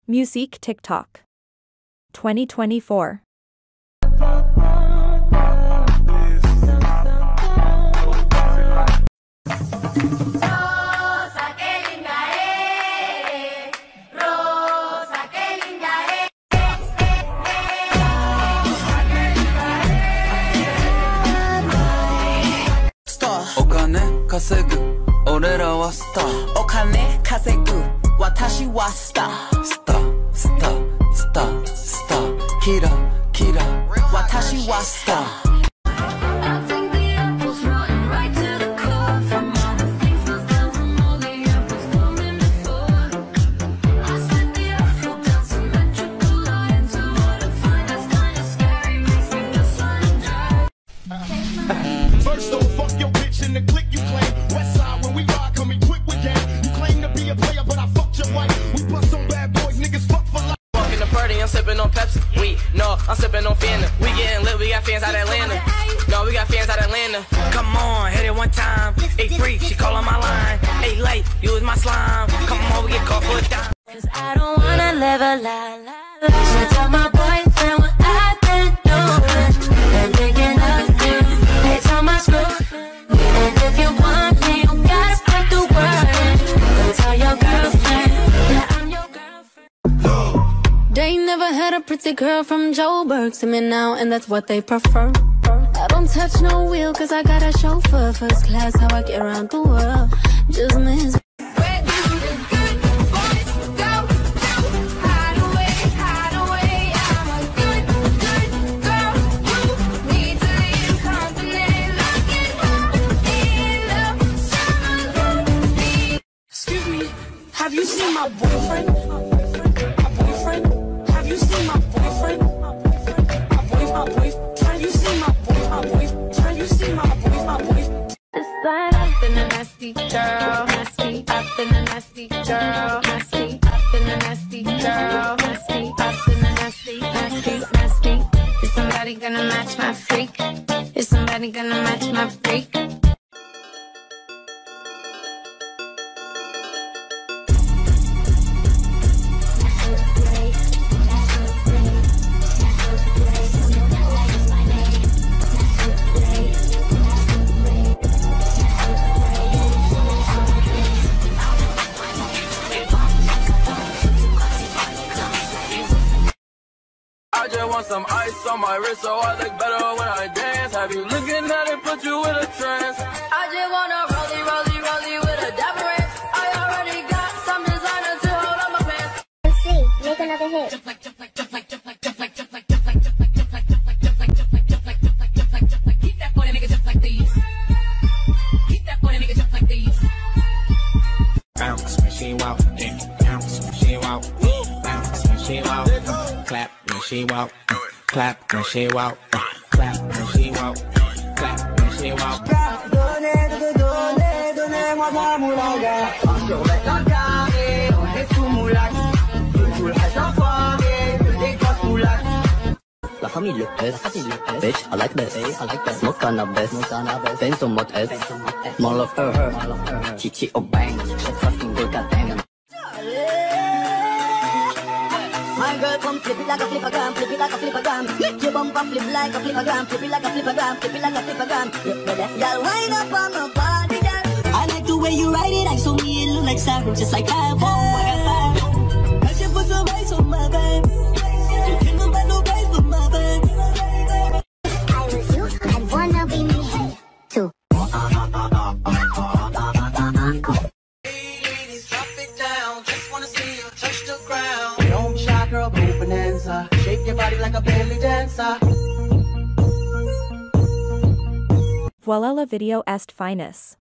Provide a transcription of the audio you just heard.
Musique TikTok 2024. 오카네 카세구 오레라 와 스타 오카네 카세구 와타시 와 스타 키라 와타시 와 스타 First off, fuck your bitch in the click you claim. West side when we ride, come equipped with game. You claim to be a player, but I fucked your wife. We bust on bad boys, niggas fuck for life. Walking the party, I'm sipping on Pepsi. I'm sipping on Fanta. We getting lit, we got fans out Atlanta. No, we got fans out Atlanta. Come on, hit it one time. 8-3, she call on my line. 8 late, you was my slime. Come on, we get caught for a dime. Cause I don't wanna live a lie. Should tell my boyfriend what I've been doing. And thinking of you, they tell my screw. And if you want me, you gotta put the word in. Go tell your girlfriend that I'm your girlfriend. They never had a pretty girl from Joburg to me now, and that's what they prefer. I don't touch no wheel cause I got a chauffeur. First class, how I get around the world. Just miss. Have you seen my boyfriend? My boyfriend? Have you seen my boyfriend? My boyfriend? Have you seen my boyfriend? Have you seen my boyfriend? I've been a nasty girl, nasty. I've been a nasty girl, nasty. I've been a nasty girl, nasty. I've been a nasty. Is somebody gonna match my freak? Is somebody gonna match my freak? I just want some ice on my wrist so I look better when I dance. Have you looking at it, put you in a trance? I just wanna rollie with a dapper ranch. I already got some designer to hold on my pants. Let's see, make another hit. Keep that boy nigga just like these. Keep that boy nigga just like these. Bounce when she walk, bounce when she walk, bounce when she walk, clap when she walk, clap when she walk, clap when she walk, clap when she walk. Donnez-moi de la moulaga. Sur le carré, on est sous moulac. Tout le reste enfoiré, que des grosses moulacs. La famille le S, bitch, I like that, smoke cannabis, Benz on mode S, more love her, chichi or bang, fucking good goddamn. My girl come flip it like a flippergram, flip it like a flippergram. Make your bumper flip like a flippergram, flip it like a flippergram, flip it like a flippergram. Y'all wind up on my body, girl. I like the way you ride it, I saw me, it look like Saturn, just like that. Oh, I should put some ice on my back. You can't go back no place but my back. I was you, I wanna be me too. Ladies, drop it down, just wanna see you touch the ground. Don't be shy, girl, go bonanza. Shake your body like a belly dancer. Voila la video est finis.